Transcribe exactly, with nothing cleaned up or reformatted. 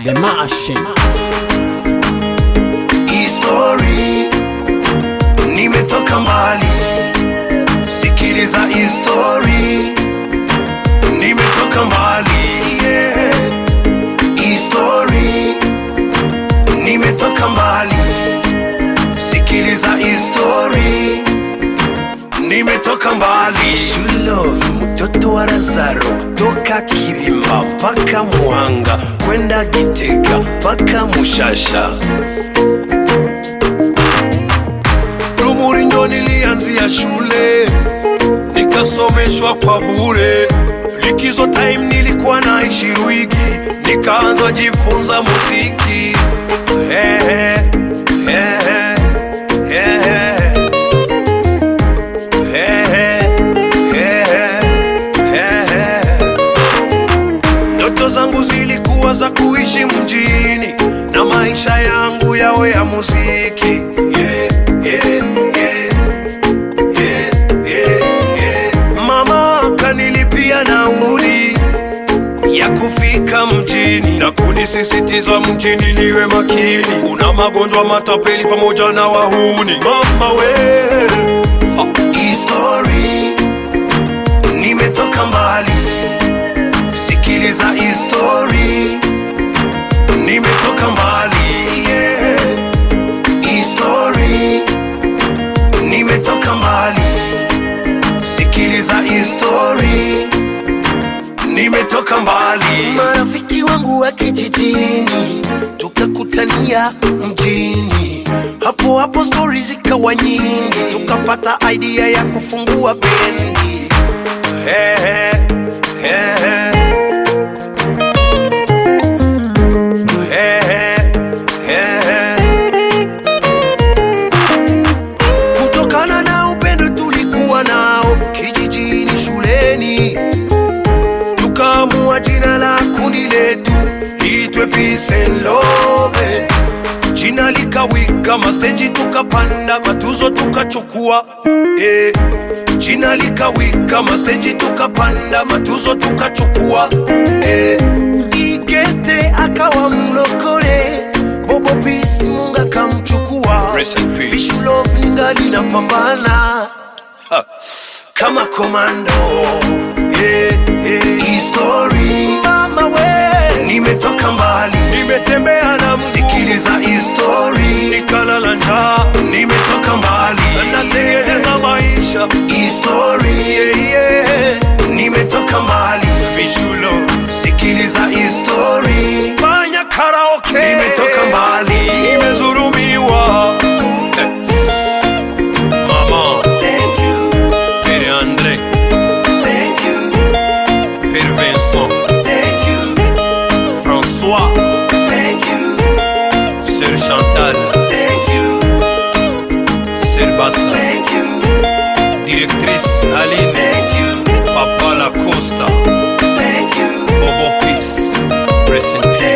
The Machine. History, nimetoka mbali. Sikiliza history, nimetoka mbali. Yeah. History, nimetoka mbali. Sikiliza history, nimetoka mbali. Fish love, mtoto wa Lazaro, kutoka Kibimba mpaka Muhanga, kwenda Gitega mpaka Mushasha. Rumuri ndo nilianzia shule, nikasomeshwa kwa bure. Likizo time nilikuwa naishi Ruigi, nikaanza jifunza muziki. Hey, hey, hey, hey, hey. Ndoto zangu zilikuwa za kuishi mjini na maisha yangu yawe ya muziki. Yeah, yeah, yeah, yeah, yeah, yeah. Mama kanilipia nauli ya kufika mjini na kunisisitiza mjini niwe makini, una magonjwa matapeli pamoja na wahuni. Mama we ha. History, nimetoka mbali. Sikiliza history, nimetoka mbali. Yeah. History, nimetoka mbali. Sikiliza history, nimetoka mbali. Marafiki wangu wa kijijini tukakutania mjini, hapo hapo story zikawa nyingi, tukapata idea ya kufungua bendi. Hey, hey, hey, hey. Hey, hey, hey. Kutokana na upendo tulikuwa nao kijijini shuleni, tukaamua jina la kundi letu liitwe Peace and Love. Jina likawika, masteji tukapanda, matuzo tukachukua. Eh, jina likawika, masteji tukapanda, matuzo tukachukua. Eh, Igete akawa mlokole, Bobo Peace Munga kamchukua. Fish love ningali napambana kama komando. Yeah, yeah. History, mama we, nimetoka mbali. Nimetembea na mguu. Sikiliza history, nikalala njaa. Nimetoka mbali, natengeneza maisha. History, yeah, yeah. Nimetoka mbali. Fish love, sikiliza history. Fanya karaoke. Nimetoka mbali, nimezurumiwa. Hey. Mama, thank you. Pere Andre, thank you. Pere Vincent, thank you. François, thank you. Sœur Chantal, thank you. Sœur Bassa, thank you. Directrice Aline, thank you. Papa La Costa, thank you. Bobo Peace, rest in peace.